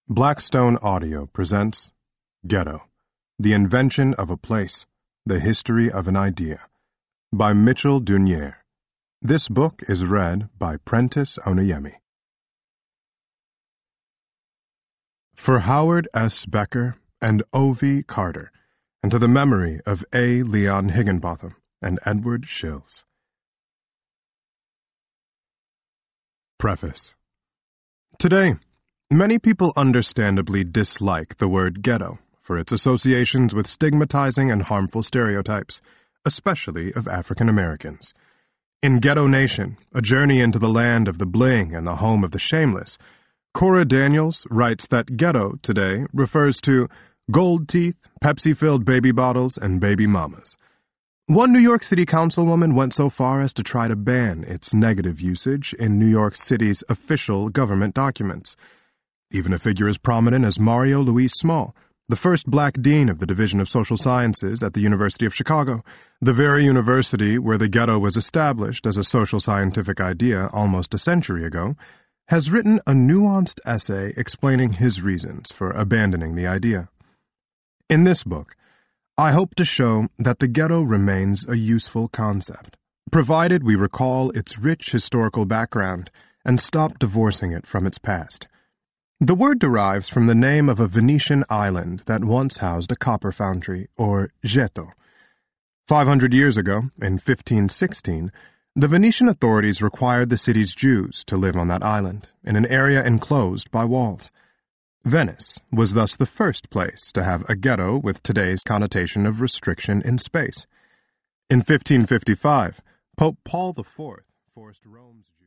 Blackstone Audio presents Ghetto, The Invention of a Place, The History of an Idea, by Mitchell Dunier. This book is read by Prentice Onayemi. For Howard S. Becker and O.V. Carter, and to the memory of A. Leon Higginbotham and Edward Shills. Preface. Today, many people understandably dislike the word ghetto for its associations with stigmatizing and harmful stereotypes, especially of African Americans. In Ghetto Nation, A Journey into the Land of the Bling and the Home of the Shameless, Cora Daniels writes that ghetto today refers to gold teeth, Pepsi-filled baby bottles, and baby mamas. One New York City councilwoman went so far as to try to ban its negative usage in New York City's official government documents. Even a figure as prominent as Mario Louis Small, the first black dean of the Division of Social Sciences at the University of Chicago, the very university where the ghetto was established as a social scientific idea almost a century ago, has written a nuanced essay explaining his reasons for abandoning the idea. In this book, I hope to show that the ghetto remains a useful concept, provided we recall its rich historical background and stop divorcing it from its past. The word derives from the name of a Venetian island that once housed a copper foundry, or ghetto. 500 years ago, in 1516, the Venetian authorities required the city's Jews to live on that island, in an area enclosed by walls. Venice was thus the first place to have a ghetto with today's connotation of restriction in space. In 1555, Pope Paul IV forced Rome's Jews